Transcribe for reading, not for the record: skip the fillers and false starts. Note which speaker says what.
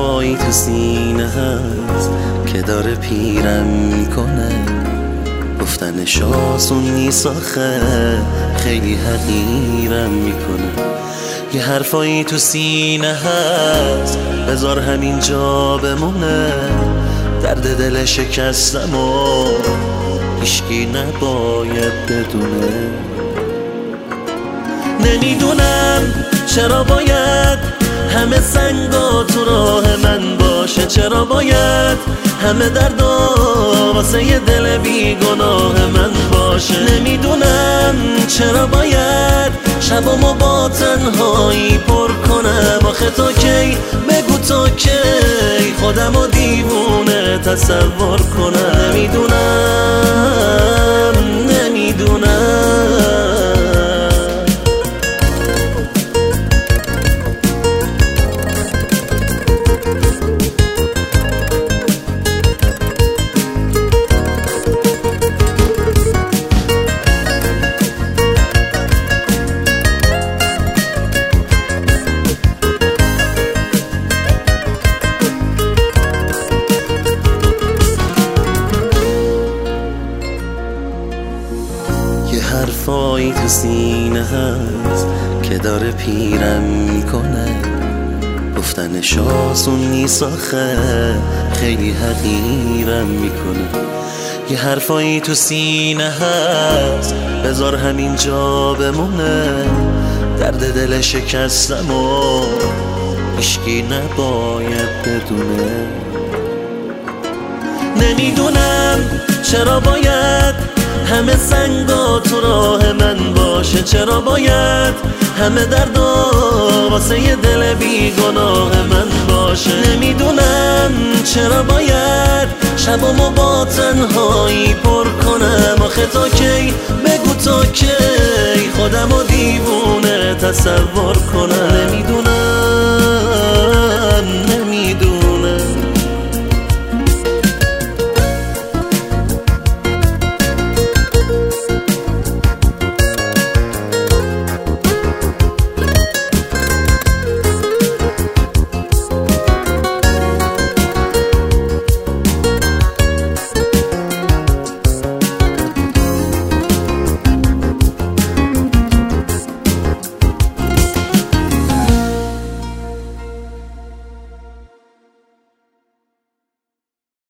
Speaker 1: حرفایی تو سینه هست که داره پیرم میکنه، گفتنش آسون نیست آخه خیلی حقیرم میکنه. یه حرفایی تو سینه هست بذار همینجا بمونه، درد دل شکستم و هیچکی نباید بدونه. نمیدونم چرا باید همه سنگا تو راه من باشه، چرا باید همه دردا واسه یه دل بیگناه من باشه. نمیدونم چرا باید شبامو با تنهایی پر کنم، آخه تا کی بگو تا کی خودمو دیوونه تصور کنم. نمیدونم حرفایی تو سینه هست که داره پیرم میکنه، گفتنش آسون نیست آخه خیلی حقیرم میکنه. یه حرفایی تو سینه هست بذار همینجا بمونه، درد دل شکستم و هیچکی نباید بدونه. نمیدونم چرا باید همه سنگا تو راه من باشه، چرا باید همه دردا واسه یه دل بیگناه من باشه. نمیدونم چرا باید شبامو با تنهایی پر کنم، آخه تا کی بگو تا کی خودمو دیوونه تصور کنم.